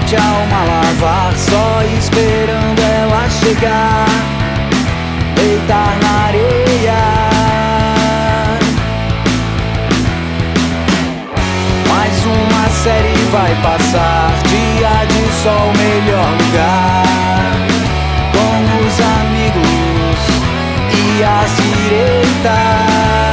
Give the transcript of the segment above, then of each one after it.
sente a alma lavar, só esperando ela chegar, deitar na areia. Mais uma série vai passar, dia de sol, melhor lugar, com os amigos e as direitas.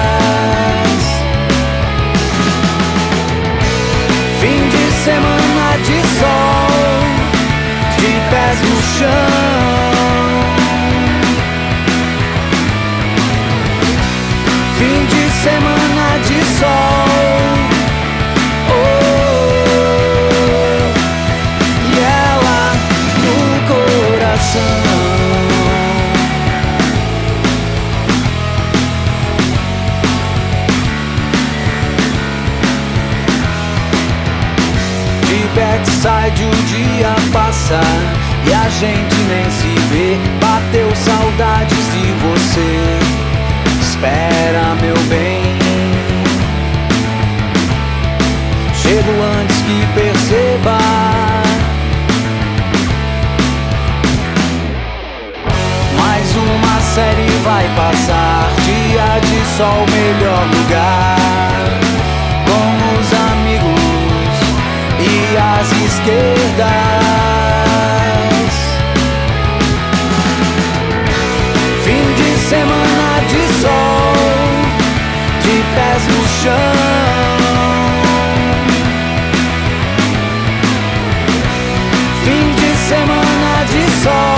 Fim de semana de sol, de pés no chão. Fim de semana de sol, oh, e ela no coração. Backside o dia passa e a gente nem se vê. Bateu saudades de você. Espera, meu bem, chego antes que perceba. Mais uma série vai passar, dia de sol, melhor lugar, com os amigos e as esquerdas. Fim de semana de sol, de pés no chão. Fim de semana de sol.